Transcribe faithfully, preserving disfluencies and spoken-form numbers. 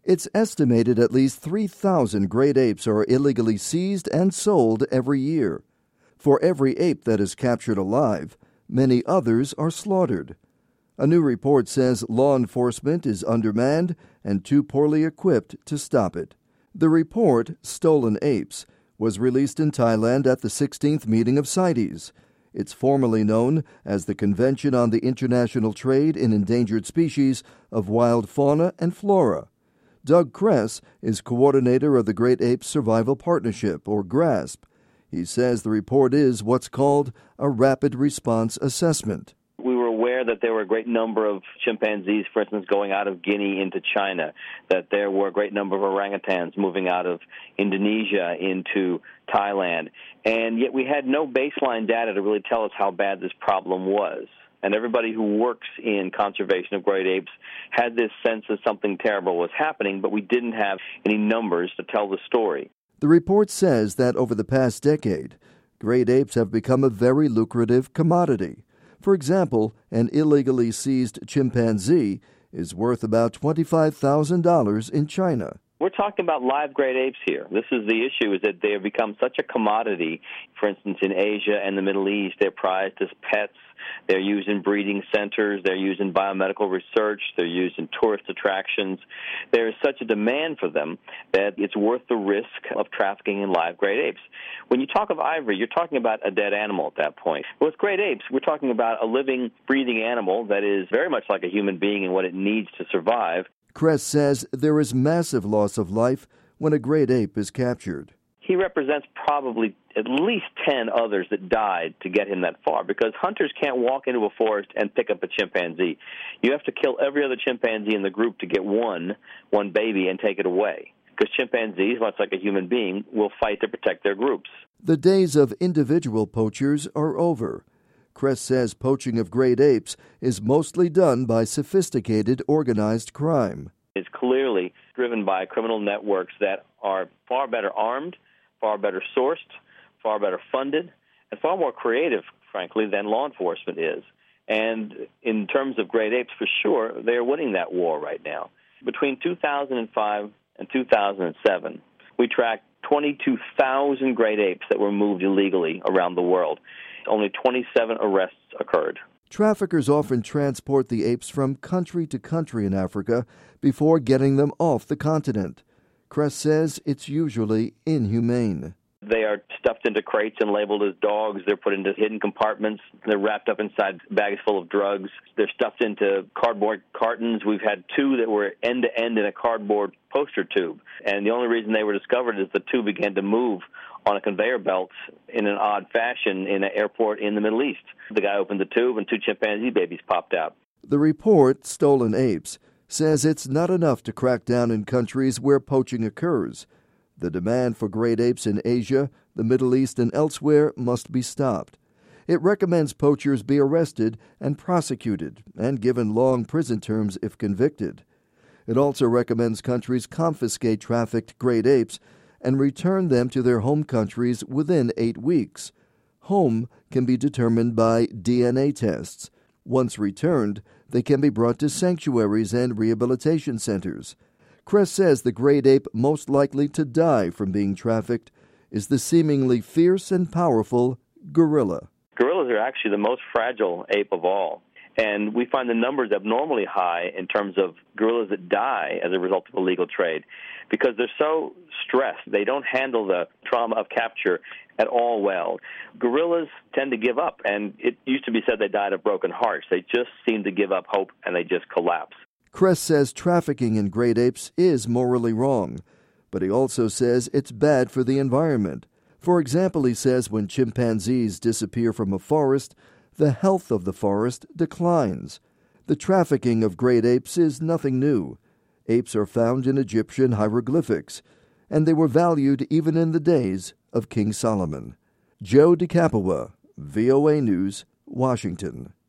It's estimated at least three thousand great apes are illegally seized and sold every year. For every ape that is captured alive, many others are slaughtered. A new report says law enforcement is undermanned and too poorly equipped to stop it. The report, Stolen Apes, was released in Thailand at the sixteenth meeting of CITES. It's formally known as the Convention on the International Trade in Endangered Species of Wild Fauna and Flora. Doug Kress is coordinator of the Great Apes Survival Partnership, or GRASP. He says the report is what's called a rapid response assessment. We were aware that there were a great number of chimpanzees, for instance, going out of Guinea into China, that there were a great number of orangutans moving out of Indonesia into Thailand, and yet we had no baseline data to really tell us how bad this problem was. And everybody who works in conservation of great apes had this sense that something terrible was happening, but we didn't have any numbers to tell the story. The report says that over the past decade, great apes have become a very lucrative commodity. For example, an illegally seized chimpanzee is worth about twenty-five thousand dollars in China. We're talking about live great apes here. This is the issue, is that they have become such a commodity. For instance, in Asia and the Middle East, they're prized as pets. They're used in breeding centers. They're used in biomedical research. They're used in tourist attractions. There is such a demand for them that it's worth the risk of trafficking in live great apes. When you talk of ivory, you're talking about a dead animal at that point. With great apes, we're talking about a living, breathing animal that is very much like a human being in what it needs to survive. Kress says there is massive loss of life when a great ape is captured. He represents probably at least ten others that died to get him that far, because hunters can't walk into a forest and pick up a chimpanzee. You have to kill every other chimpanzee in the group to get one, one baby, and take it away. Because chimpanzees, much like a human being, will fight to protect their groups. The days of individual poachers are over. Kress says poaching of great apes is mostly done by sophisticated organized crime. It's clearly driven by criminal networks that are far better armed, far better sourced, far better funded, and far more creative, frankly, than law enforcement is. And in terms of great apes, for sure, they're winning that war right now. Between two thousand five and two thousand seven, we tracked twenty-two thousand great apes that were moved illegally around the world. Only twenty-seven arrests occurred. Traffickers often transport the apes from country to country in Africa before getting them off the continent. Kress says it's usually inhumane. They are stuffed into crates and labeled as dogs. They're put into hidden compartments. They're wrapped up inside bags full of drugs. They're stuffed into cardboard cartons. We've had two that were end-to-end in a cardboard poster tube. And the only reason they were discovered is the two began to move on a conveyor belt in an odd fashion in an airport in the Middle East. The guy opened the tube and two chimpanzee babies popped out. The report, Stolen Apes, says it's not enough to crack down in countries where poaching occurs. The demand for great apes in Asia, the Middle East, and elsewhere must be stopped. It recommends poachers be arrested and prosecuted and given long prison terms if convicted. It also recommends countries confiscate trafficked great apes and return them to their home countries within eight weeks. Home can be determined by D N A tests. Once returned, they can be brought to sanctuaries and rehabilitation centers. Kress says the great ape most likely to die from being trafficked is the seemingly fierce and powerful gorilla. Gorillas are actually the most fragile ape of all. And we find the numbers abnormally high in terms of gorillas that die as a result of illegal trade because they're so stressed. They don't handle the trauma of capture at all well. Gorillas tend to give up, and it used to be said they died of broken hearts. They just seem to give up hope, and they just collapse. Kress says trafficking in great apes is morally wrong, but he also says it's bad for the environment. For example, he says when chimpanzees disappear from a forest, the health of the forest declines. The trafficking of great apes is nothing new. Apes are found in Egyptian hieroglyphics, and they were valued even in the days of King Solomon. Joe DeCapua, V O A News, Washington.